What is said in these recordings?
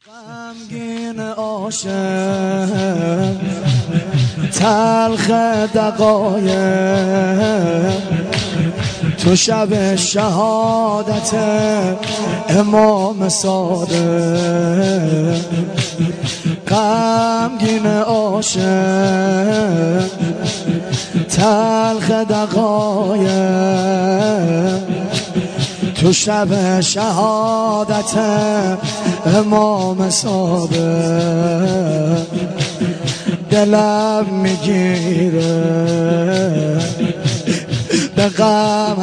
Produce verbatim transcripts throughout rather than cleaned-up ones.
غمگین عاشق تلخ دقایق تو شب شهادت امام صادق غمگین عاشق تلخ دقایق تو شب شهادت امام صادق دلم میگیره به غم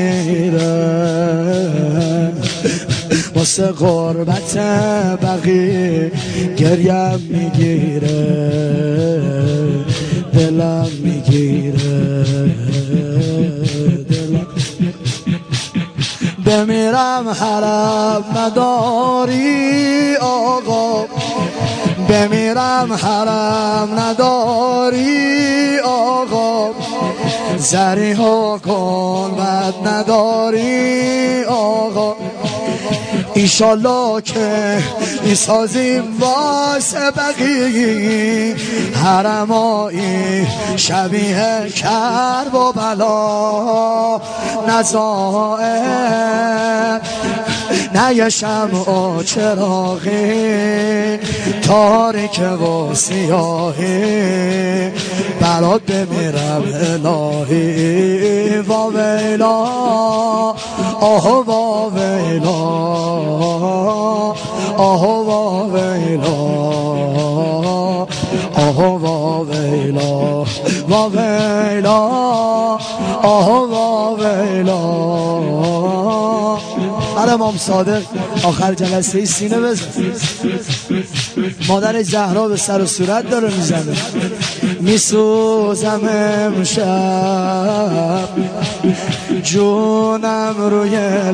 اسیره واسه غربت بقی گریم میگیره دلم میگیره دلم بمیرم حرم نداری آقا بمیرم حرم نداری آقا زریح و کلبت نداری آقا ایشالله که میسازیم واسه بقیه حرمایی شبیه کرب و بلا نزائر نه یه شمع و چراغی تاریک و سیاهی برات بمیرم الهی وا ویلا آه وا ویلا آه وا ویلا آه وا ویلا وا ویلا آه وا ویلا. برای امام صادق آخر جلسه سینه بزن. مادر زهرا به سر و صورت داره میزنه. میسوزم امشب جونم روی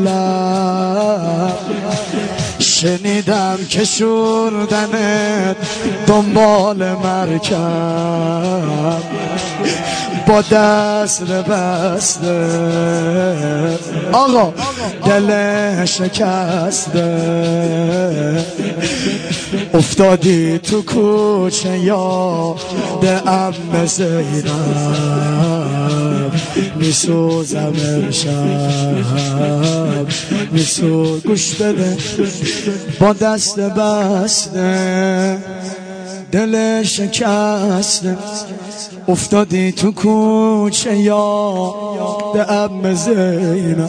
لب شنیدم که شوردنت دنبال مرکب با دست بسته آقا دل شکسته افتادی تو کوچه یا به ام زینب میسوزم امشب میسوز گوش بده با دست بسته دل شکسته افتادی تو کوچه یا به ام زینب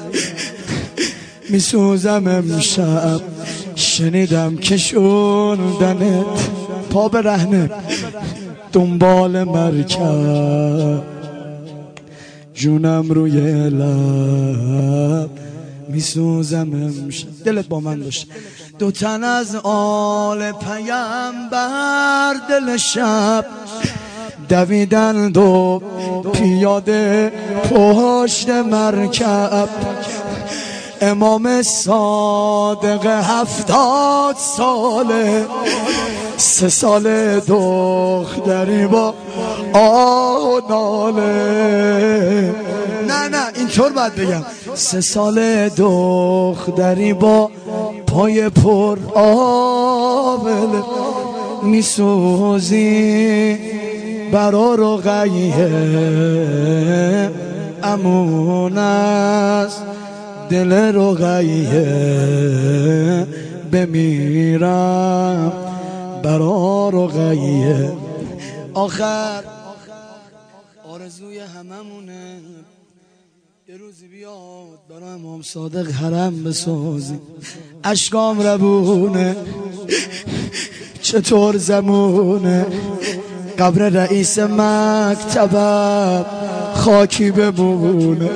میسوزم امشب شنیدم که شوندنت پا به رهنه دنبال مرکب جونم روی لب میسوزم امشب. دلت با من باشه. دو تن از آل پیامبر دل شب دویدن دو پیاده پشت مرکب امام صادق هفتاد ساله سه سال دختری با آه و ناله نه نه اینطور باید بگم سه سال دختری با پای پر آبله میسوزی برا رقیه امون است دل رقیه بمیرم برا رقیه. آخر آرزوی هممونه یه روزی بیاد برای امام صادق حرم بسازی. اشکام ربونه چطور زمونه قبر رئیس مکتبم خاکی بمونه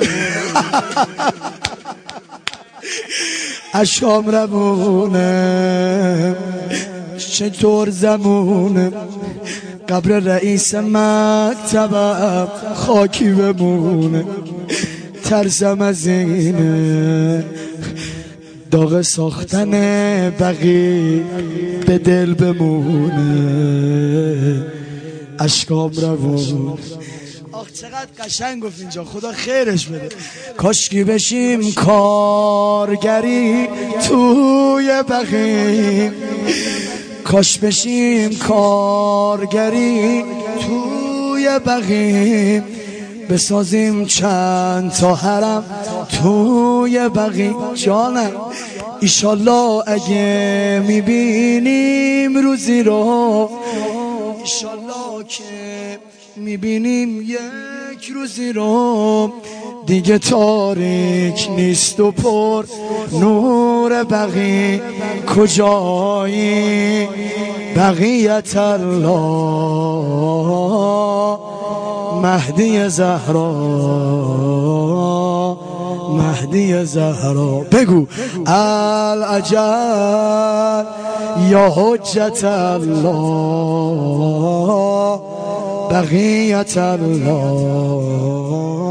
اشکام ربونه چطور زمونه قبر رئیس مکتبم خاکی بمونه ترسم از اینه داغ ساختن بقی به دل بمونه اشکام روون. آخ چقدر قشنگ گفت اینجا، خدا خیرش بده. کاشکی بشیم کارگری توی بقیع، کاش بشیم کارگری توی بقیع، بسازیم چند تا حرم توی بقیع. جانم ایشالله اگه میبینیم روزی رو، ایشالله که میبینیم یک روزی رو، دیگه تاریک نیست و پر نور بقیع. کجایی بقیت الله مهدی زهرا، مهدی زهرا. بگو العجل یا حجت الله بقیت الله.